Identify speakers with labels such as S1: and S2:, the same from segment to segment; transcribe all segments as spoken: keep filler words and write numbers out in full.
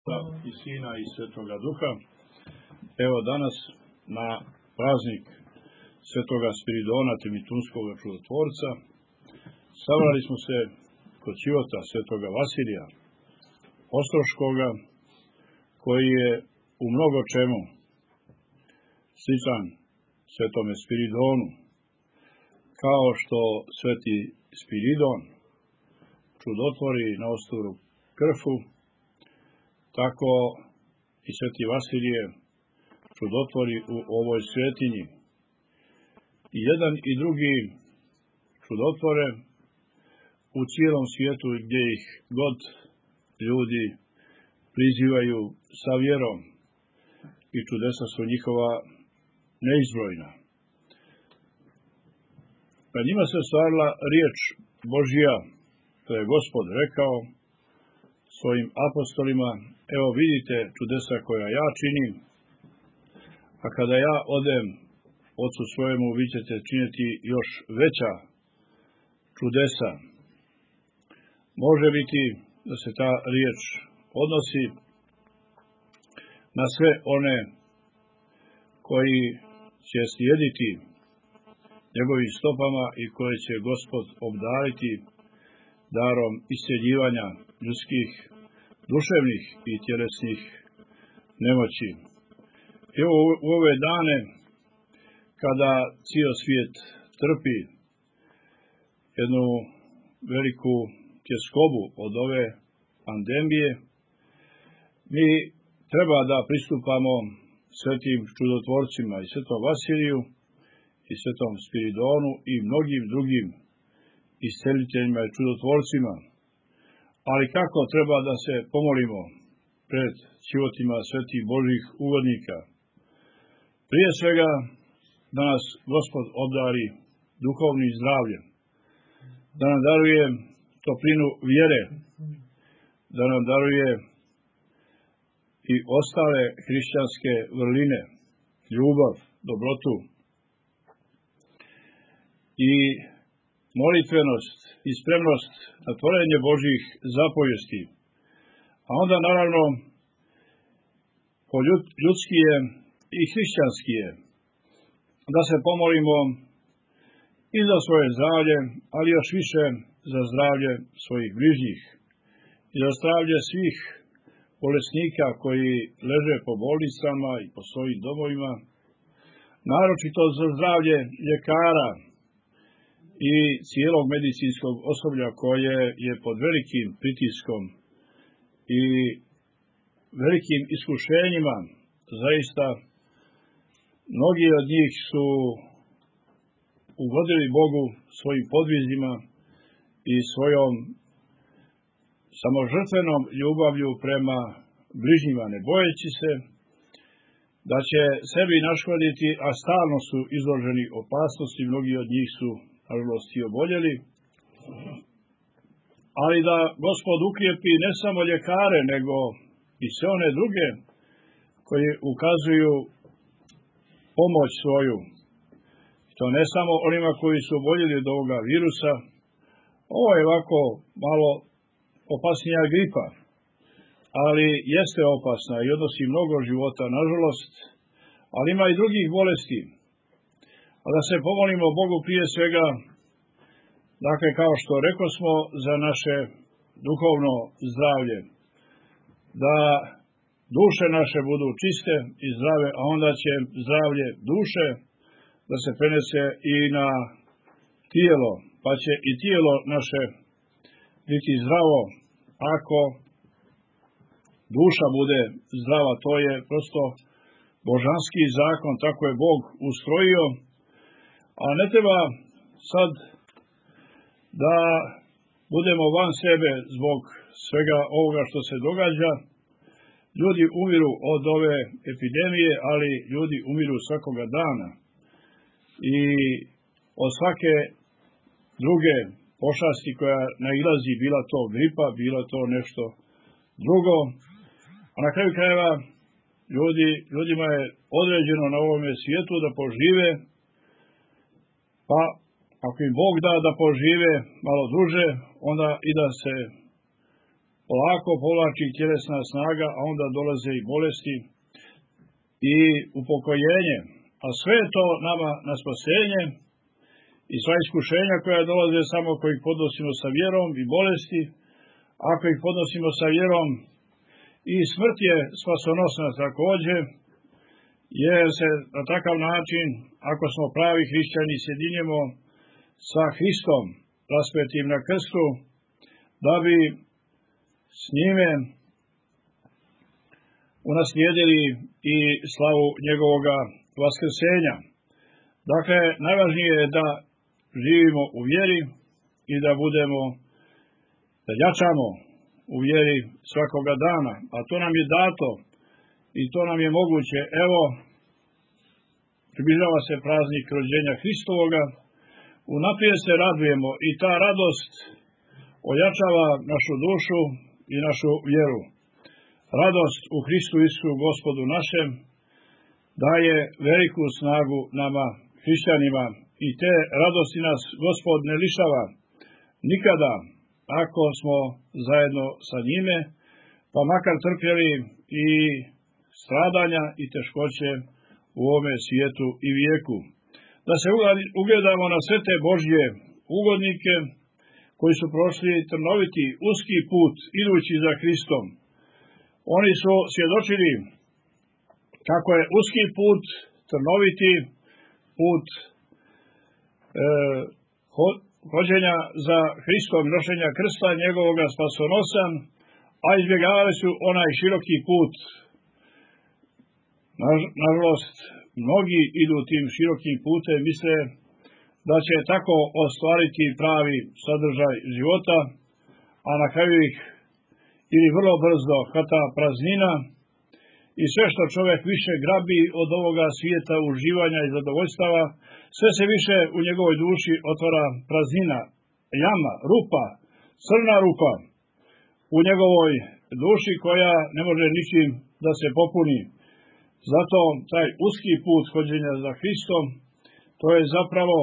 S1: I Sina i Svetoga Duha. Evo danas na praznik Svetoga Spiridona Trinitunskog čudotvorca sabrali smo se kod ćivota Svetoga Vasilija Ostroškoga, koji je u mnogo čemu sličan Svetome Spiridonu, kao što Sveti Spiridon čudotvori na ostrvu Krfu, tako i Sveti Vasilije čudotvori u ovoj svetinji. I jedan i drugi čudotvore u cijelom svijetu, gdje ih god ljudi prizivaju sa vjerom, i čudesa su njihova neizbrojna. Na njima se ostvarila riječ Božja, to je Gospod rekao svojim apostolima: evo vidite čudesa koja ja činim, a kada ja odem Otcu svojemu, vi ćete činiti još veća čudesa. Može biti da se ta riječ odnosi na sve one koji će slijediti njegovim stopama i koje će Gospod obdariti darom iscjeljivanja ljudskih, duševnih i tjelesnih nemoći. Evo u ove dane, kada cijel svijet trpi jednu veliku tjeskobu od ove pandemije, mi treba da pristupamo svetim čudotvorcima i Svetom Vasiliju i Svetom Spiridonu i mnogim drugim isceliteljima i čudotvorcima. Ali kako treba da se pomolimo pred ćivotima svetih Božjih ugodnika? Prije svega da nas Gospod obdari duhovnim zdravljem, da nam daruje toplinu vjere, da nam daruje i ostale hrišćanske vrline, ljubav, dobrotu i molitvenost i spremnost na tvorenje Božjih zapovijesti. A onda naravno po ljudski je i hrišćanski je da se pomolimo i za svoje zdravlje, ali još više za zdravlje svojih bližnjih i za zdravlje svih bolesnika koji leže po bolnicama i po svojim domovima, naročito za zdravlje ljekara i cijelog medicinskog osoblja koje je pod velikim pritiskom i velikim iskušenjima. Zaista mnogi od njih su ugodili Bogu svojim podvizima i svojom samožrtvenom ljubavlju prema bližnjima, ne bojeći se da će sebi naškoditi, a stalno su izloženi opasnosti. Mnogi od njih su nažalost i oboljeli, ali da Gospod ukrijepi ne samo ljekare, nego i sve one druge koji ukazuju pomoć svoju. To ne samo onima koji su oboljeli od ovoga virusa. Ovo je ovako malo opasnija gripa, ali jeste opasna i odnosi mnogo života, nažalost, ali ima i drugih bolesti. A da se pomolimo Bogu prije svega, dakle, kao što rekosmo, za naše duhovno zdravlje, da duše naše budu čiste i zdrave, a onda će zdravlje duše da se prenese i na tijelo, pa će i tijelo naše biti zdravo ako duša bude zdrava. To je prosto božanski zakon, tako je Bog ustrojio. A ne treba sad da budemo van sebe zbog svega ovoga što se događa. Ljudi umiru od ove epidemije, ali ljudi umiru svakoga dana. I od svake druge pošasti koja nailazi, bila to gripa, bila to nešto drugo. A na kraju krajeva ljudi, ljudima je određeno na ovome svijetu da požive, pa ako im Bog da da požive malo duže, onda i da se polako povlači tjelesna snaga, a onda dolaze i bolesti i upokojenje. A sve je to nama na spasenje i sva iskušenja koja dolaze samo ako ih podnosimo sa vjerom i bolesti, ako ih podnosimo sa vjerom i smrt je spasonosna također, jer se na takav način, ako smo pravi hrišćani, sjedinjemo sa Hristom raspetim na krstu, da bi s njime unaslijedili i slavu njegovoga vaskrsenja. Dakle, najvažnije je da živimo u vjeri i da budemo, da jačamo u vjeri svakoga dana, a to nam je dato i to nam je moguće. Evo, približava se praznik rođenja Hristovoga, unaprijed se radujemo i ta radost ojačava našu dušu i našu vjeru. Radost u Hristu Isusu Gospodu našem daje veliku snagu nama hrišćanima i te radosti nas Gospod ne lišava nikada ako smo zajedno sa njime, pa makar trpjeli i stradanja i teškoće u ovome svijetu i vijeku. Da se ugledamo na sve te Božje ugodnike koji su prošli trnoviti, uski put idući za Hristom. Oni su svjedočili kako je uski put, trnoviti put e, hođenja za Hristom, nošenja krsta njegovoga spasonosan, a izbjegavali su onaj široki put. Nažalost, mnogi idu tim širokim putem, misle da će tako ostvariti pravi sadržaj života, a na kraju ih ili vrlo brzo hvata praznina i sve što čovjek više grabi od ovoga svijeta uživanja i zadovoljstava, sve se više u njegovoj duši otvara praznina, jama, rupa, crna rupa u njegovoj duši koja ne može ničim da se popuni. Zato taj uski put hođenja za Hristom, to je zapravo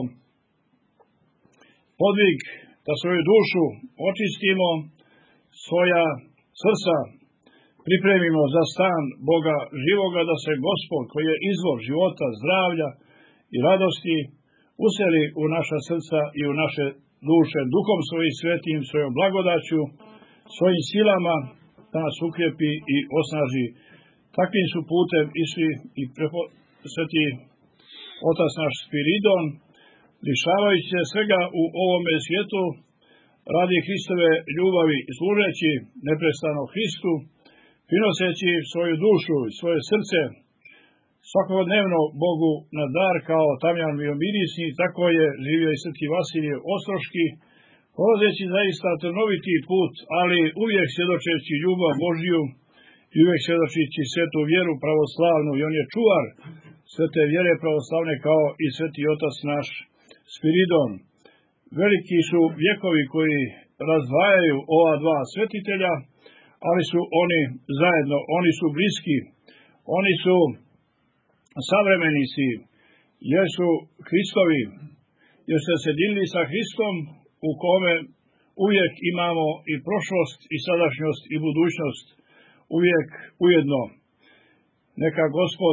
S1: podvig da svoju dušu očistimo, svoja srca pripremimo za stan Boga živoga, da se Gospod, koji je izvor života, zdravlja i radosti, useli u naša srca i u naše duše duhom svojim svetim, svojom blagodaću, svojim silama, da nas ukrijepi i osnaži. Takvim su putem išli i prepo, sveti otac naš Spiridon, lišavajući se svega u ovome svijetu, radi Hristove ljubavi, služeći neprestano Hristu, prinoseći svoju dušu i svoje srce svakodnevno Bogu na dar kao tamjan miomirisni, tako je živio i sveti Vasilije Ostroški, prolazeći zaista trnoviti put, ali uvijek svjedočeći ljubav Božju i uvijek svjedočeći svetu vjeru pravoslavnu, i on je čuvar svete vjere pravoslavne kao i sveti otac naš Spiridon. Veliki su vjekovi koji razdvajaju ova dva svetitelja, ali su oni zajedno, oni su bliski, oni su savremenici, jer su Hristovi, jer se sjedinili sa Hristom u kome uvijek imamo i prošlost i sadašnjost i budućnost, uvijek ujedno. Neka Gospod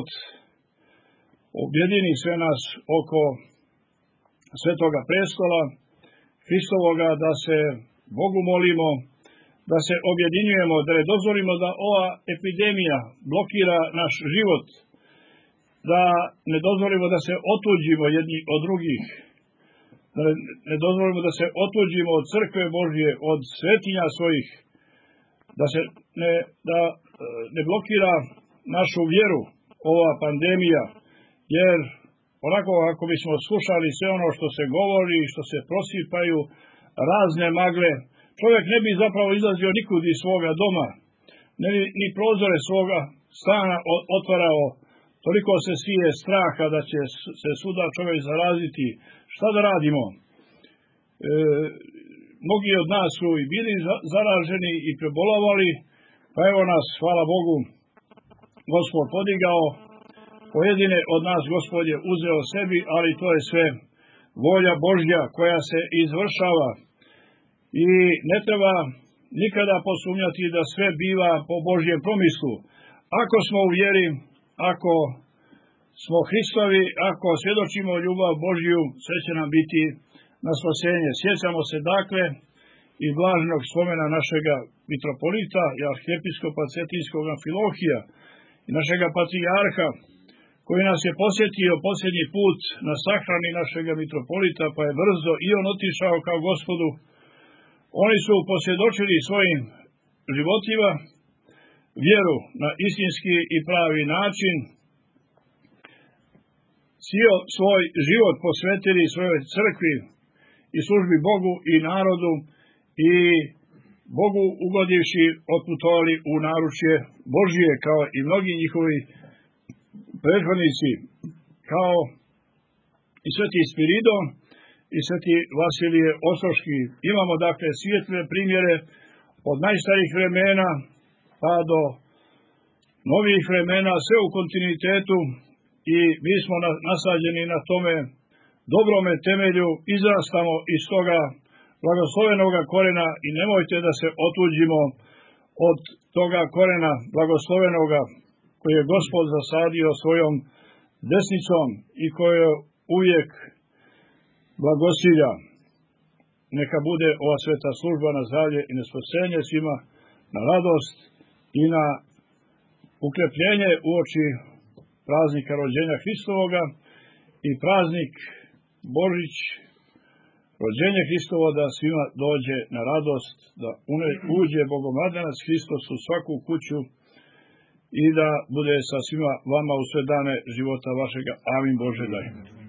S1: objedini sve nas oko svetoga prestola Hristovoga, da se Bogu molimo, da se objedinjujemo, da ne dozvolimo da ova epidemija blokira naš život, da ne dozvolimo da se otuđimo jedni od drugih, da ne dozvolimo da se otuđimo od crkve Božje, od svetinja svojih, da se ne, da ne blokira našu vjeru ova pandemija, jer onako ako bismo slušali sve ono što se govori, što se prosipaju, razne magle, čovjek ne bi zapravo izlazio nikud iz svoga doma, ne, ni prozore svoga stana otvarao, toliko se sije straha da će se svuda čovjek zaraziti. Šta da radimo? E, mnogi od nas su i bili zaraženi i prebolavali, pa evo nas, hvala Bogu, Gospod podigao, pojedine od nas Gospod je uzeo sebi, ali to je sve volja Božja koja se izvršava. I ne treba nikada posumnjati da sve biva po Božjem promislu. Ako smo u vjeri, ako smo Hristovi, ako svjedočimo ljubav Božju, sve će nam biti na spasenje. Sjećamo se dakle i blaženog spomena našega mitropolita i arhiepiskopa Cetinskog Amfilohija i našega patrijarha, koji nas je posjetio posljednji put na sahrani našega mitropolita, pa je brzo i on otišao kao Gospodu. Oni su posvjedočili svojim životima vjeru na istinski i pravi način, cijel svoj život posvetili svojoj crkvi i službi Bogu i narodu i Bogu ugodivši otputovali u naručje Božije, kao i mnogi njihovi prethodnici, kao i sveti Spiridon i sveti Vasilije Ostroški. Imamo dakle svijetle primjere od najstarijih vremena pa do novih vremena, sve u kontinuitetu, i mi smo nasađeni na tome dobrome temelju, izrastamo iz toga blagoslovenoga korena i nemojte da se otuđimo od toga korena blagoslovenoga koji je Gospod zasadio svojom desnicom i koje uvijek blagosilja. Neka bude ova sveta služba na zdravlje i na spasenje svima, na radost i na ukrepljenje uoči praznika rođenja Hristovoga i praznik Božić, rođenje Hristovo, da svima dođe na radost, da uđe Bogomladanac Hristos u svaku kuću i da bude sa svima vama u sve dane života vašega. Amin Bože daj.